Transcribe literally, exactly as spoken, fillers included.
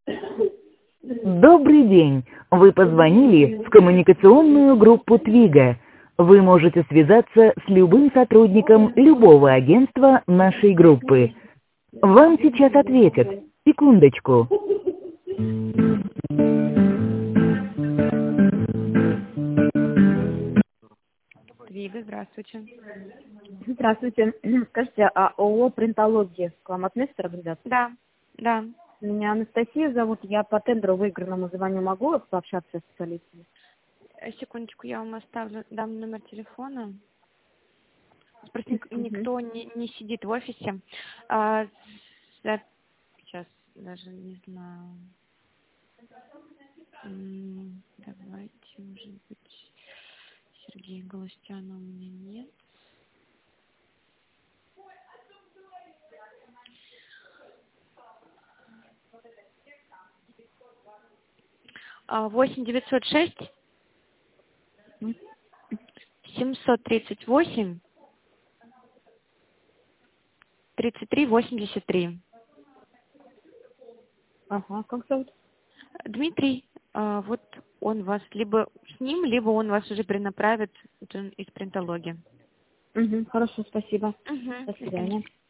Добрый день! Вы позвонили в коммуникационную группу Твига. Вы можете связаться с любым сотрудником любого агентства нашей группы. Вам сейчас ответят. Секундочку. Твига, здравствуйте. Здравствуйте. Скажите, а ООО «Принтология» к вам относится организация? Да, да. Меня Анастасия зовут. Я по тендеру выигранному звоню. Могу пообщаться с специалистом? Э, Секундочку, я вам оставлю, дам номер телефона. Просто ник- Мгм. никто не, не сидит в офисе. А, за- сейчас даже не знаю. М, Давайте, может быть, Сергея Галустяна у меня нет. А, восемь девятьсот шесть семьсот тридцать восемь тридцать три восемьдесят три. Ага, как зовут? Дмитрий, а, вот он вас либо с ним, либо он вас уже перенаправит из принтологии. Угу, хорошо, спасибо. Угу. До свидания.